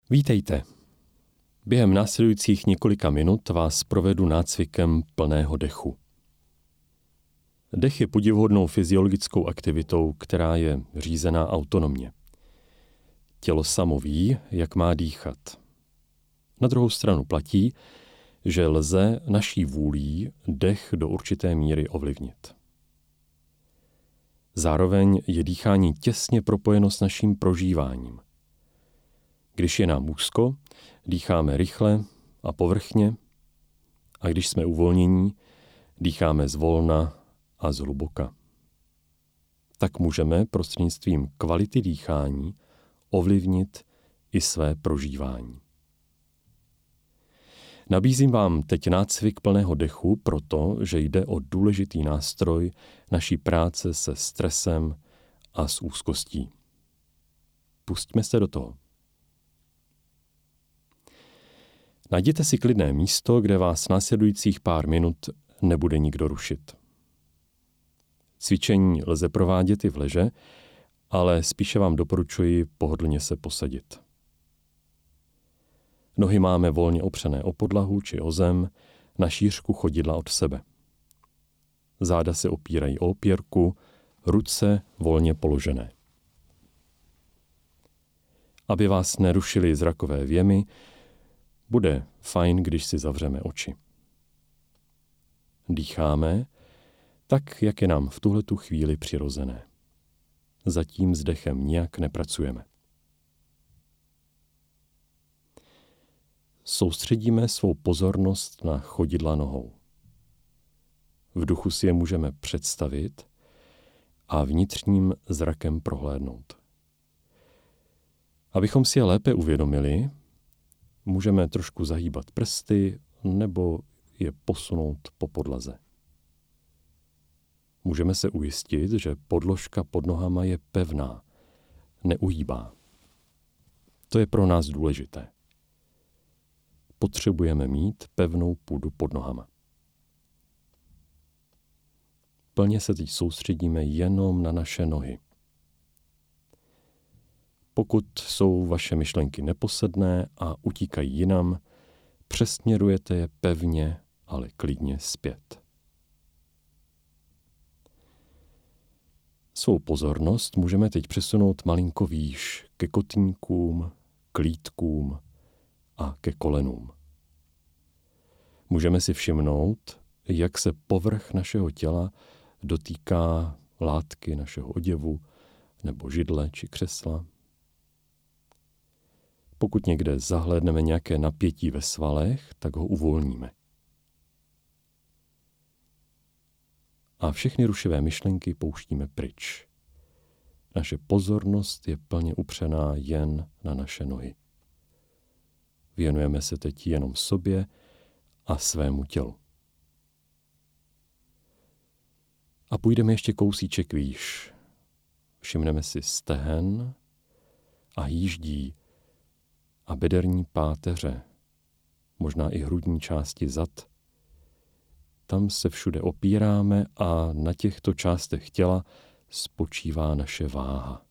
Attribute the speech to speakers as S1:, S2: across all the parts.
S1: Vítejte. Během následujících několika minut vás provedu nácvikem plného dechu. Dech je podivuhodnou fyziologickou aktivitou, která je řízená autonomně. Tělo samo ví, jak má dýchat. Na druhou stranu platí, že lze naší vůlí dech do určité míry ovlivnit. Zároveň je dýchání těsně propojeno s naším prožíváním. Když je nám úzko, dýcháme rychle a povrchně, a když jsme uvolnění, dýcháme zvolna a zhluboka. Tak můžeme prostřednictvím kvality dýchání ovlivnit i své prožívání. Nabízím vám teď nácvik plného dechu, protože jde o důležitý nástroj naší práce se stresem a s úzkostí. Pustíme se do toho. Najděte si klidné místo, kde vás následujících pár minut nebude nikdo rušit. Cvičení lze provádět i v leže, ale spíše vám doporučuji pohodlně se posadit. Nohy máme volně opřené o podlahu či o zem na šířku chodidla od sebe. Záda se opírají o opěrku, ruce volně položené. Aby vás nerušily zrakové věmy, bude fajn, když si zavřeme oči. Dýcháme tak, jak je nám v tuhletu chvíli přirozené. Zatím s dechem nijak nepracujeme. Soustředíme svou pozornost na chodidla nohou. V duchu si je můžeme představit a vnitřním zrakem prohlédnout. Abychom si je lépe uvědomili, můžeme trošku zahýbat prsty nebo je posunout po podlaze. Můžeme se ujistit, že podložka pod nohama je pevná, neuhýbá. To je pro nás důležité. Potřebujeme mít pevnou půdu pod nohama. Plně se teď soustředíme jenom na naše nohy. Pokud jsou vaše myšlenky neposedné a utíkají jinam, přesměrujete je pevně, ale klidně zpět. Svou pozornost můžeme teď přesunout malinko výš ke kotníkům, k lítkům a ke kolenům. Můžeme si všimnout, jak se povrch našeho těla dotýká látky našeho oděvu nebo židle či křesla. Pokud někde zahlédneme nějaké napětí ve svalech, tak ho uvolníme. A všechny rušivé myšlenky pouštíme pryč. Naše pozornost je plně upřená jen na naše nohy. Věnujeme se teď jenom sobě a svému tělu. A půjdeme ještě kousíček výš. Všimneme si stehen a jíždí a bederní páteře, možná i hrudní části zad. Tam se všude opíráme a na těchto částech těla spočívá naše váha.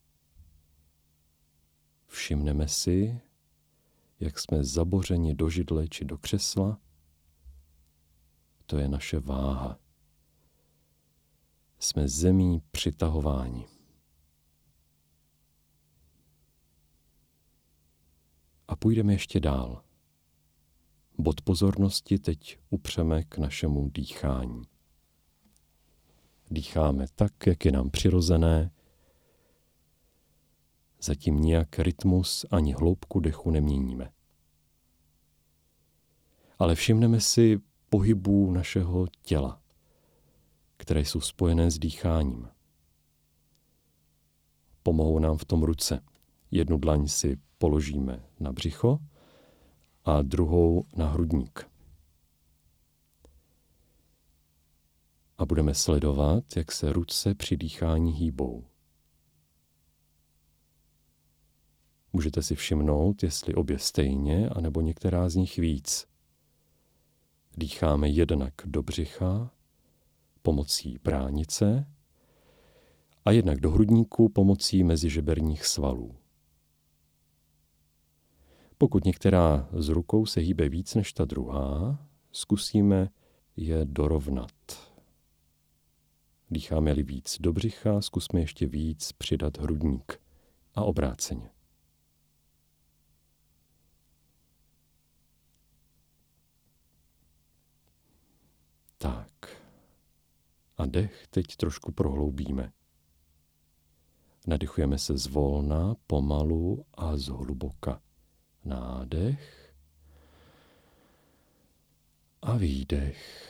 S1: Všimneme si, jak jsme zabořeni do židle či do křesla. To je naše váha. Jsme zemí přitahováni. A půjdeme ještě dál. Bod pozornosti teď upřeme k našemu dýchání. Dýcháme tak, jak je nám přirozené. Zatím nijak rytmus ani hloubku dechu neměníme. Ale všimneme si pohybů našeho těla, které jsou spojené s dýcháním. Pomohou nám v tom ruce. Jednu dlaň si položíme na břicho a druhou na hrudník. A budeme sledovat, jak se ruce při dýchání hýbou. Můžete si všimnout, jestli obě stejně, anebo některá z nich víc. Dýcháme jednak do břicha pomocí bránice a jednak do hrudníku pomocí mezižeberních svalů. Pokud některá z rukou se hýbe víc než ta druhá, zkusíme je dorovnat. Dýcháme-li víc do břicha, zkusme ještě víc přidat hrudník a obráceně. Tak. A dech teď trošku prohloubíme. Nadechujeme se zvolna, pomalu a zhluboka. Nádech a výdech.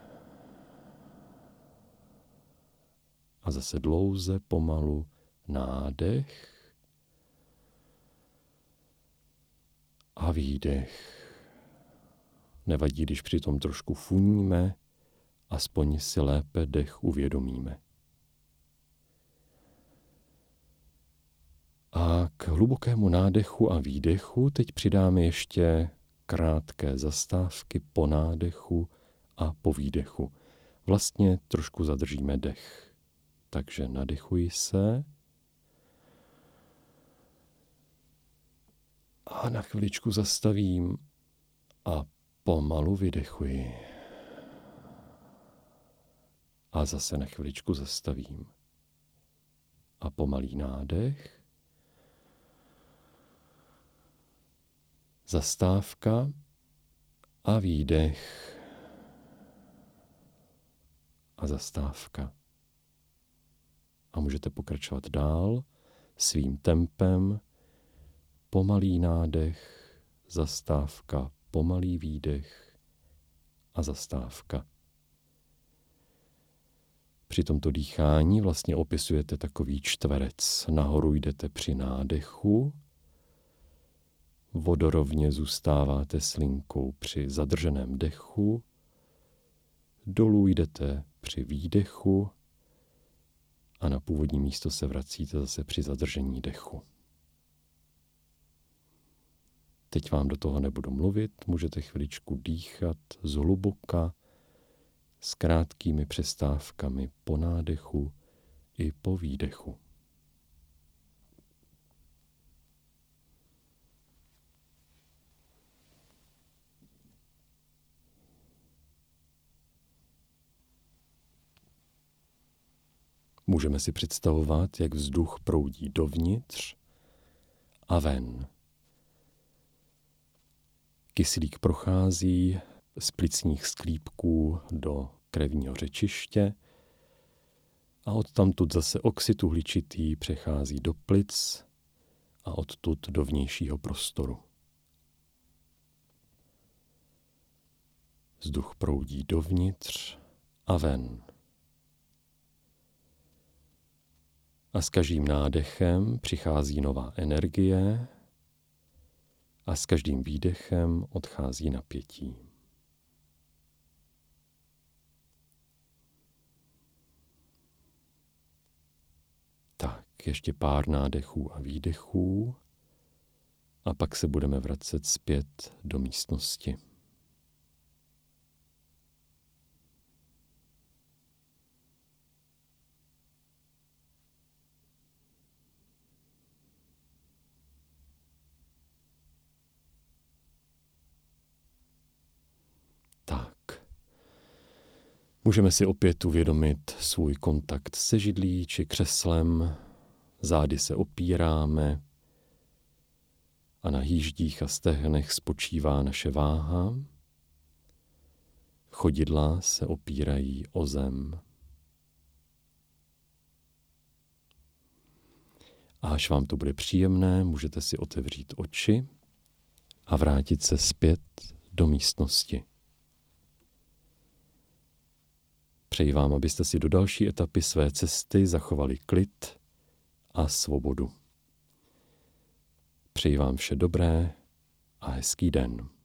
S1: A zase dlouze, pomalu, nádech a výdech. Nevadí, když přitom trošku funíme, aspoň si lépe dech uvědomíme. A k hlubokému nádechu a výdechu teď přidáme ještě krátké zastávky po nádechu a po výdechu. Vlastně trošku zadržíme dech. Takže nadechuji se a na chviličku zastavím a pomalu vydechuji. A zase na chviličku zastavím. A pomalý nádech. Zastávka a výdech. A zastávka. A můžete pokračovat dál svým tempem. Pomalý nádech, zastávka, pomalý výdech a zastávka. Při tomto dýchání vlastně opisujete takový čtverec. Nahoru jdete při nádechu, vodorovně zůstáváte s linkou při zadrženém dechu, dolů jdete při výdechu a na původní místo se vracíte zase při zadržení dechu. Teď vám do toho nebudu mluvit, můžete chviličku dýchat zhluboka, s krátkými přestávkami po nádechu i po výdechu. Můžeme si představovat, jak vzduch proudí dovnitř a ven. Kyslík prochází z plicních sklípků do krevního řečiště a odtamtud zase oxid uhličitý přechází do plic a odtud do vnějšího prostoru. Vzduch proudí dovnitř a ven. A s každým nádechem přichází nová energie a s každým výdechem odchází napětí. Tak, ještě pár nádechů a výdechů a pak se budeme vracet zpět do místnosti. Můžeme si opět uvědomit svůj kontakt se židlí či křeslem, zády se opíráme a na hýždích a stehnech spočívá naše váha. Chodidla se opírají o zem. A až vám to bude příjemné, můžete si otevřít oči a vrátit se zpět do místnosti. Přeji vám, abyste si do další etapy své cesty zachovali klid a svobodu. Přeji vám vše dobré a hezký den.